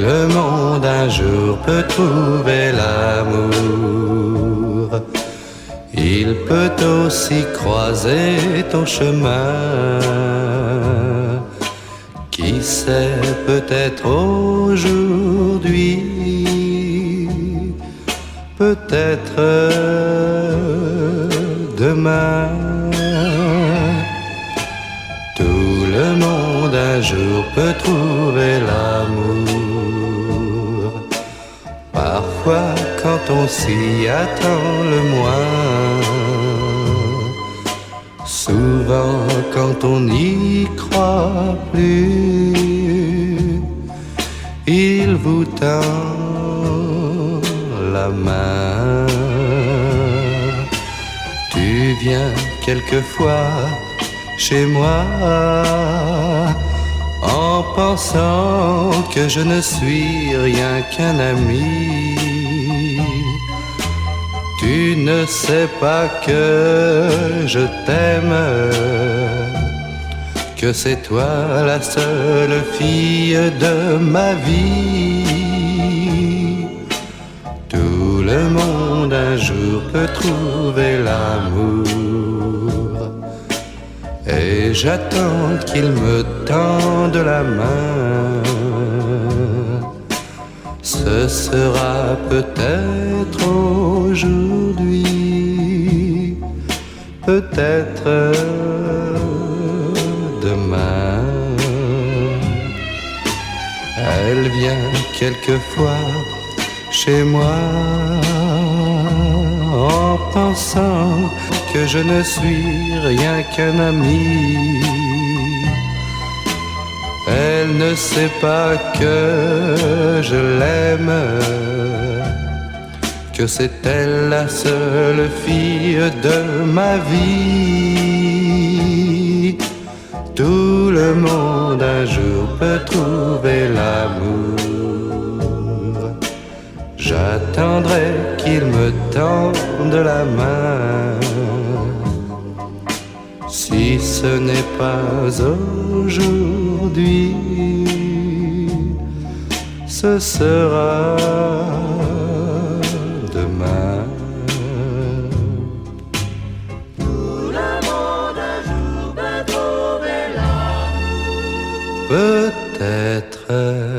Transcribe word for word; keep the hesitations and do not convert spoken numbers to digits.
le monde un jour peut trouver l'amour. Il peut aussi croiser ton chemin. Qui sait, peut-être aujourd'hui, peut-être demain. Tout le monde un jour peut trouver l'amour. Parfois quand on s'y attend le moins, souvent quand on n'y croit plus, il vous tend la main. Tu viens quelquefois chez moi en pensant que je ne suis rien qu'un ami. Tu ne sais pas que je t'aime, que c'est toi la seule fille de ma vie. Tout le monde un jour peut trouver l'amour, et j'attends qu'il me tende la main. Ce sera peut-être aujourd'hui, peut-être demain. Elle vient quelquefois chez moi en pensant que je ne suis rien qu'un ami. Elle ne sait pas que je l'aime, que c'est elle la seule fille de ma vie. Tout le monde un jour peut trouver l'amour. J'attendrai qu'il me tende la main. Si ce n'est pas aujourd'hui, ce sera demain. Tout le monde un jour peut trouver l'amour. Peut-être